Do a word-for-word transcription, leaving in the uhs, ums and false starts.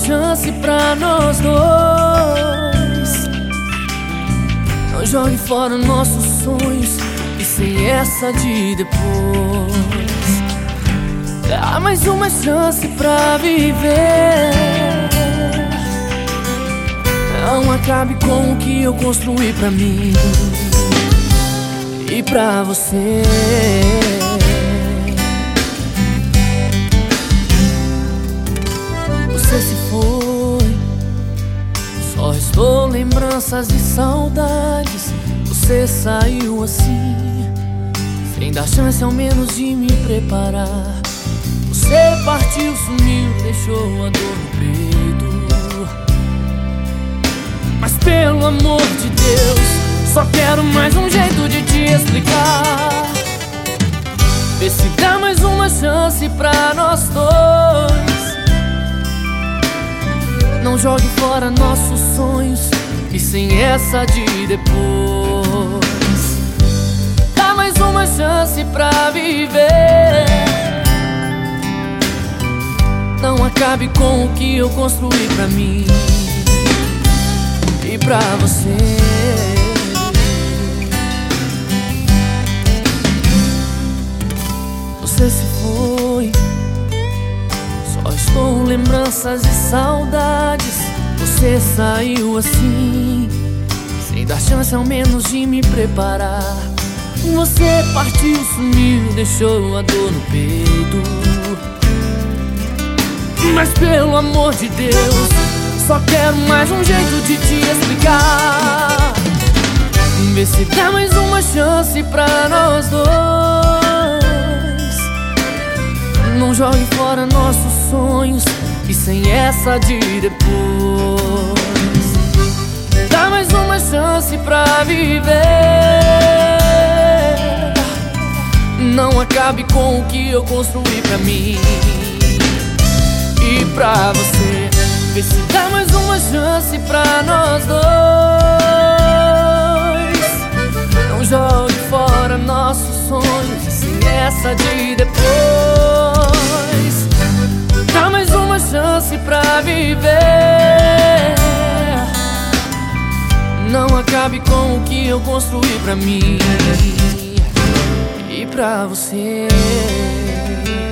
chance pra nós dois. Não jogue fora nossos sonhos, e sem essa de depois. Dá mais uma chance pra viver. Não acabe com o que eu construí pra mim e pra você. Você se foi, só restou lembranças e saudades. Você saiu assim, sem dar chance ao menos de me preparar. Você partiu, sumiu, deixou a dor no peito. Mas pelo amor de Deus, só quero mais um jeito de te explicar. Vê se dá mais uma chance pra nós dois. Não jogue fora nossos sonhos, e sem essa de depois. Dá mais uma chance pra viver. Não acabe com o que eu construí pra mim e pra você. Você se foi, só restou lembranças e saudades. Você saiu assim, sem dar chance ao menos de me preparar. Você partiu, sumiu, deixou a dor no peito. Mas pelo amor de Deus, só quero mais um jeito de te explicar. Vê se dá mais uma chance pra nós dois. Não jogue fora nossos sonhos, e sem essa de depois. Dá mais uma chance pra viver. Não acabe com o que eu construí pra mim e pra você. Vê se dá mais uma chance pra nós dois. Não jogue fora nossos sonhos, e sem essa de depois. Dá mais uma chance pra viver. Não acabe com o que eu construí pra mim e pra você.